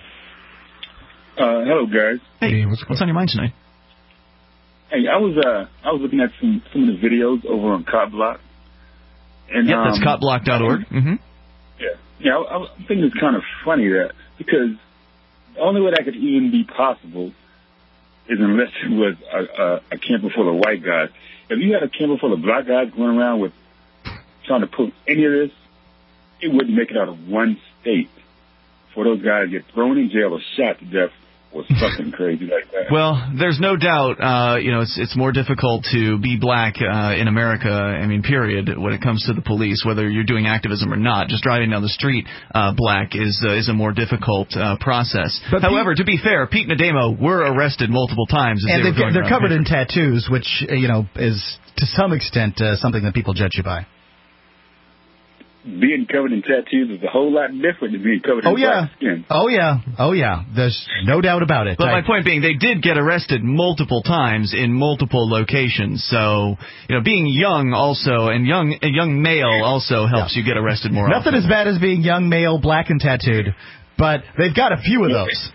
Hello, guys. Hey, what's on your mind tonight? Hey, I was looking at some of the videos over on CopBlock. And, yep, that's copblock.org. Mm-hmm. Yeah, I think it's kind of funny that, because the only way that could even be possible is unless it was a camper full of white guys. If you had a camper full of black guys going around with trying to pull any of this, it wouldn't make it out of one state. For those guys to get thrown in jail or shot to death was something crazy like that. Well, there's no doubt, it's more difficult to be black in America, period, when it comes to the police, whether you're doing activism or not. Just driving down the street black is a more difficult process. But however, to be fair, Pete and Ademo were arrested multiple times. And they're covered in tattoos, which, is to some extent something that people judge you by. being covered in tattoos is a whole lot different than being covered in black skin. Oh, yeah. There's no doubt about it. But my point being, they did get arrested multiple times in multiple locations. So, being young also, and a young male also helps you get arrested more often. Nothing as bad as being young male, black and tattooed. But they've got a few of those.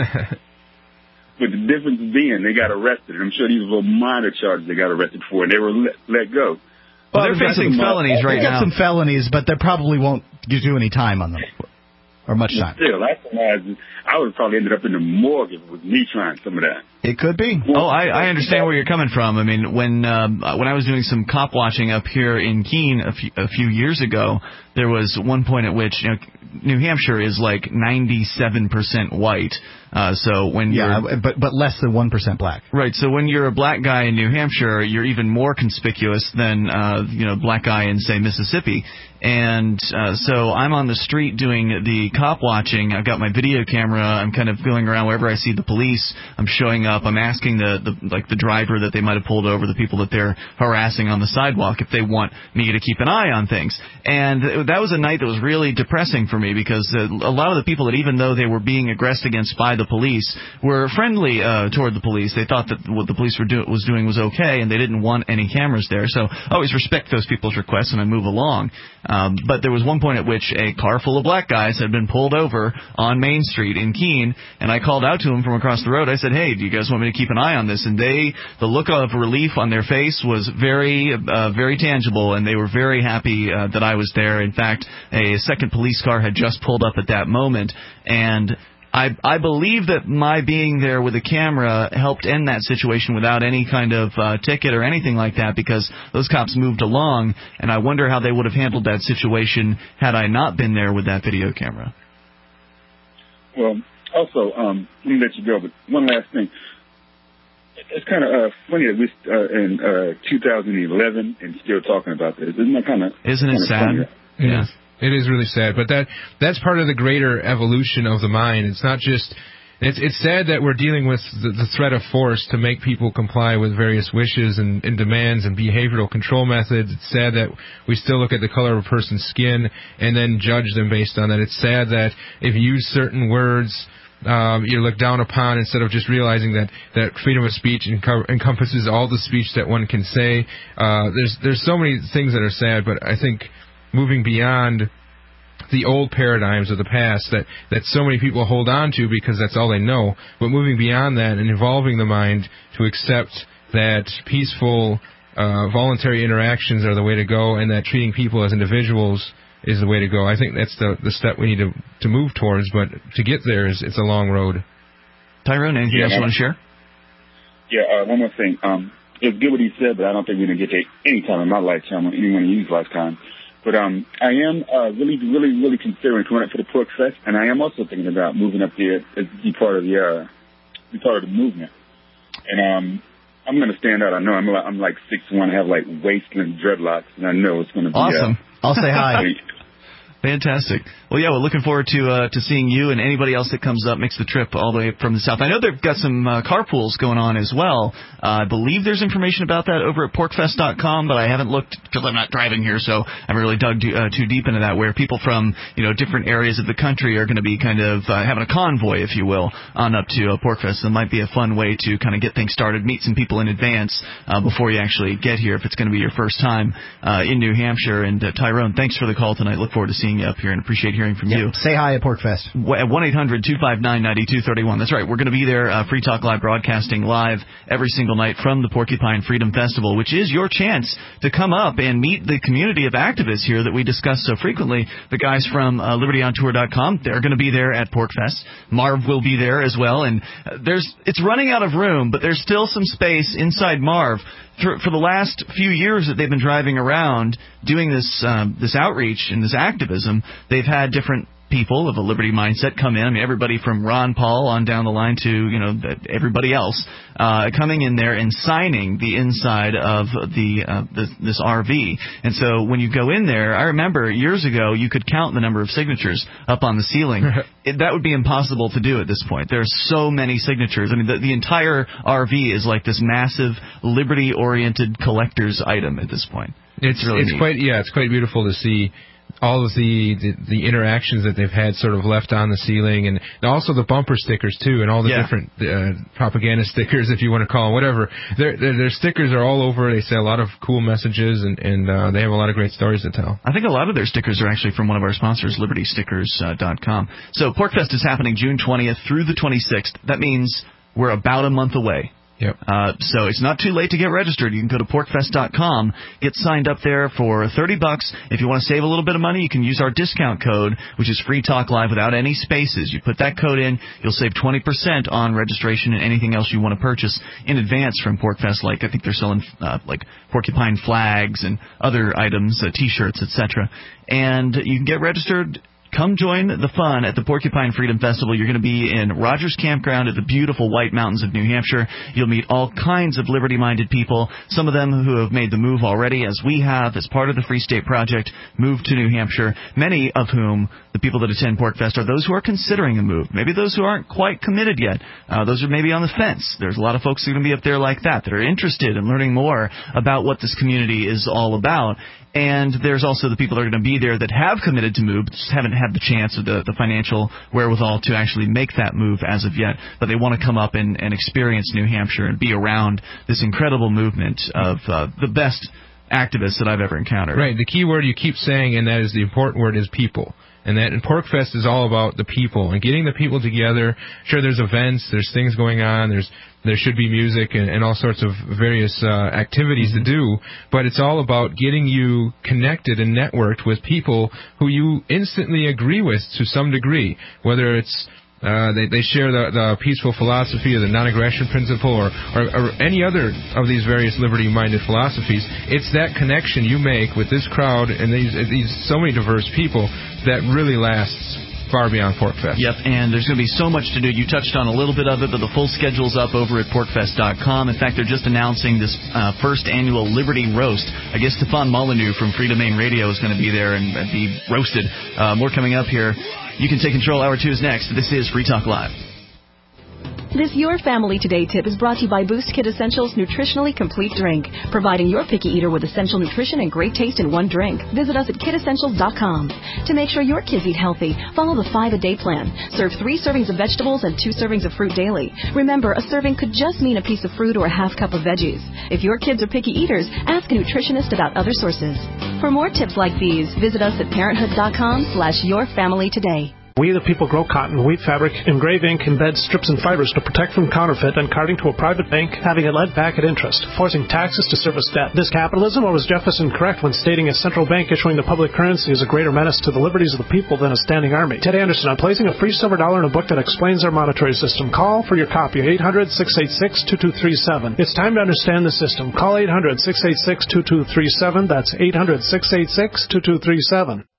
But the difference being, they got arrested. I'm sure these were minor charges they got arrested for, and they were let go. Well, they're facing felonies right now. They got some felonies, but they probably won't do any time on them, or much time. Still, I would have probably ended up in the morgue if it was me trying some of that. It could be. Oh, I understand where you're coming from. I mean, when I was doing some cop watching up here in Keene a few years ago, there was one point at which New Hampshire is like 97% white. So when but less than 1% black. Right. So when you're a black guy in New Hampshire, you're even more conspicuous than black guy in, say, Mississippi. And so I'm on the street doing the cop watching. I've got my video camera. I'm kind of going around wherever I see the police. I'm showing up. I'm asking the driver that they might have pulled over, the people that they're harassing on the sidewalk, if they want me to keep an eye on things. And that was a night that was really depressing for me because a lot of the people that, even though they were being aggressed against by the police, were friendly toward the police. They thought that what the police was doing was okay, and they didn't want any cameras there. So I always respect those people's requests, and I move along. But there was one point at which a car full of black guys had been pulled over on Main Street in Keene, and I called out to them from across the road. I said, "Hey, do you guys want me to keep an eye on this?" And the look of relief on their face was very, very tangible, and they were very happy that I was there. In fact, a second police car had just pulled up at that moment, and I believe that my being there with a camera helped end that situation without any kind of ticket or anything like that, because those cops moved along, and I wonder how they would have handled that situation had I not been there with that video camera. Well, also, let me let you go, but one last thing. It's kind of funny that we're in 2011 and still talking about this. Isn't that kind of... Isn't it sad? Funny? Yeah. It is really sad, but that's part of the greater evolution of the mind. It's not just... It's sad that we're dealing with the threat of force to make people comply with various wishes and demands and behavioral control methods. It's sad that we still look at the color of a person's skin and then judge them based on that. It's sad that if you use certain words... you're looked down upon instead of just realizing that freedom of speech encompasses all the speech that one can say. There's so many things that are sad, but I think moving beyond the old paradigms of the past that so many people hold on to because that's all they know, but moving beyond that and evolving the mind to accept that peaceful, voluntary interactions are the way to go, and that treating people as individuals is the way to go. I think that's the step we need to move towards, but to get there, it's a long road. Tyrone, anything else you want to share? Yeah, one more thing. It's good what he said, but I don't think we're going to get to any time in my lifetime or anyone in his lifetime. But I am really, really, really considering going up for the Pork Fest, and I am also thinking about moving up there as be part of the movement. And I'm going to stand out. I know I'm like 6'1", have like wasteland dreadlocks, and I know it's going to be awesome. I'll say hi. Fantastic. Well, yeah, we're looking forward to seeing you and anybody else that comes up, makes the trip all the way from the south. I know they've got some carpools going on as well. I believe there's information about that over at porkfest.com, but I haven't looked because I'm not driving here, so I haven't really dug too deep into that, where people from different areas of the country are going to be kind of having a convoy, if you will, on up to Porkfest. It might be a fun way to kind of get things started, meet some people in advance before you actually get here, if it's going to be your first time in New Hampshire. And Tyrone, thanks for the call tonight. Look forward to seeing you up here and appreciate hearing from you. Say hi at PorkFest. At 1-800-259-9231. That's right. We're going to be there, Free Talk Live, broadcasting live every single night from the Porcupine Freedom Festival, which is your chance to come up and meet the community of activists here that we discuss so frequently. The guys from LibertyOnTour.com, they're going to be there at PorkFest. Marv will be there as well. And it's running out of room, but there's still some space inside Marv. For the last few years that they've been driving around doing this outreach and this activism, they've had different people of a liberty mindset come in. I mean, everybody from Ron Paul on down the line to everybody else coming in there and signing the inside of this RV. And so when you go in there, I remember years ago you could count the number of signatures up on the ceiling. That would be impossible to do at this point. There are so many signatures. I mean, the entire RV is like this massive liberty-oriented collector's item at this point. It's quite beautiful to see all of the interactions that they've had sort of left on the ceiling, and also the bumper stickers too, and all the different propaganda stickers, if you want to call them, whatever. Their stickers are all over. They say a lot of cool messages, and they have a lot of great stories to tell. I think a lot of their stickers are actually from one of our sponsors, LibertyStickers.com. So PorcFest is happening June 20th through the 26th. That means we're about a month away. Yep. So it's not too late to get registered. You can go to PorcFest.com, get signed up there for $30. If you want to save a little bit of money, you can use our discount code, which is Free Talk Live without any spaces. You put that code in, you'll save 20% on registration and anything else you want to purchase in advance from PorcFest. Like I think they're selling like porcupine flags and other items, T-shirts, etc. And you can get registered. Come join the fun at the Porcupine Freedom Festival. You're going to be in Rogers Campground at the beautiful White Mountains of New Hampshire. You'll meet all kinds of liberty-minded people, some of them who have made the move already, as we have, as part of the Free State Project, moved to New Hampshire, many of whom, the people that attend PorcFest, are those who are considering a move. Maybe those who aren't quite committed yet. Those are maybe on the fence. There's a lot of folks who are going to be up there like that are interested in learning more about what this community is all about. And there's also the people that are going to be there that have committed to move, just haven't had the chance or the financial wherewithal to actually make that move as of yet, but they want to come up and experience New Hampshire and be around this incredible movement of the best activists that I've ever encountered. Right. The key word you keep saying, and that is the important word, is people. And that PorcFest is all about the people and getting the people together. Sure, there's events, there's things going on, there should be music and all sorts of various activities to do, but it's all about getting you connected and networked with people who you instantly agree with to some degree, whether it's they share the peaceful philosophy or the non-aggression principle or any other of these various liberty-minded philosophies. It's that connection you make with this crowd and these so many diverse people that really lasts far beyond PorcFest. Yep, and there's going to be so much to do. You touched on a little bit of it, but the full schedule's up over at PorcFest.com. In fact, they're just announcing this first annual Liberty Roast. I guess Stefan Molyneux from Freedom Main Radio is going to be there and be roasted. More coming up here. You Can Take Control. Hour 2 is next. This is Free Talk Live. This Your Family Today tip is brought to you by Boost Kid Essentials Nutritionally Complete Drink, providing your picky eater with essential nutrition and great taste in one drink. Visit us at kidessentials.com. To make sure your kids eat healthy, follow the 5-a-day plan. Serve 3 servings of vegetables and 2 servings of fruit daily. Remember, a serving could just mean a piece of fruit or a half cup of veggies. If your kids are picky eaters, ask a nutritionist about other sources. For more tips like these, visit us at parenthood.com/yourfamilytoday. We the people grow cotton, weave fabric, engrave ink, embed strips and fibers to protect from counterfeit and carting to a private bank, having it lent back at interest, forcing taxes to service debt. This capitalism, or was Jefferson correct when stating a central bank issuing the public currency is a greater menace to the liberties of the people than a standing army? Ted Anderson, I'm placing a free silver dollar in a book that explains our monetary system. Call for your copy at 800-686-2237. It's time to understand the system. Call 800-686-2237. That's 800-686-2237.